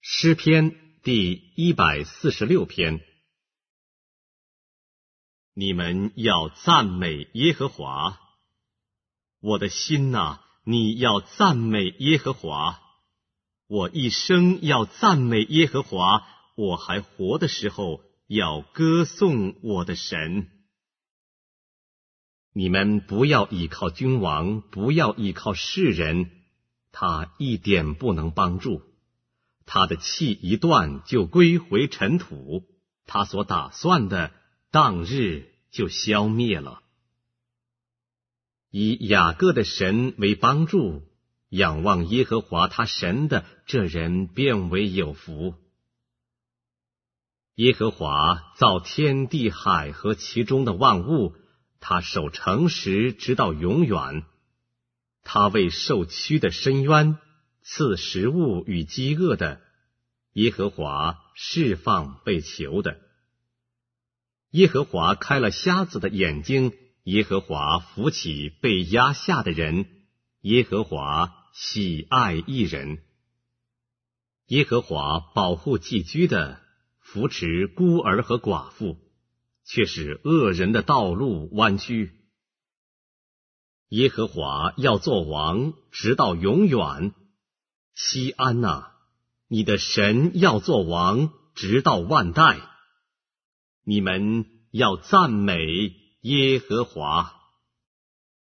诗篇第146篇。你们要赞美耶和华，我的心哪，你要赞美耶和华。我一生要赞美耶和华，我还活的时候要歌颂我的神。你们不要倚靠君王，不要倚靠世人，他一点不能帮助。他的气一断就归回尘土，他所打算的当日就消灭了。以雅各的神为帮助，仰望耶和华他神的，这人便为有福。耶和华造天地海和其中的万物，他守诚实直到永远。他为受屈的伸冤，赐食物与饥饿的，耶和华释放被囚的。耶和华开了瞎子的眼睛，耶和华扶起被压下的人，耶和华喜爱义人。耶和华保护寄居的，扶持孤儿和寡妇，却使恶人的道路弯曲。耶和华要做王，直到永远。西安哪，你的神要做王，直到万代。你们要赞美耶和华。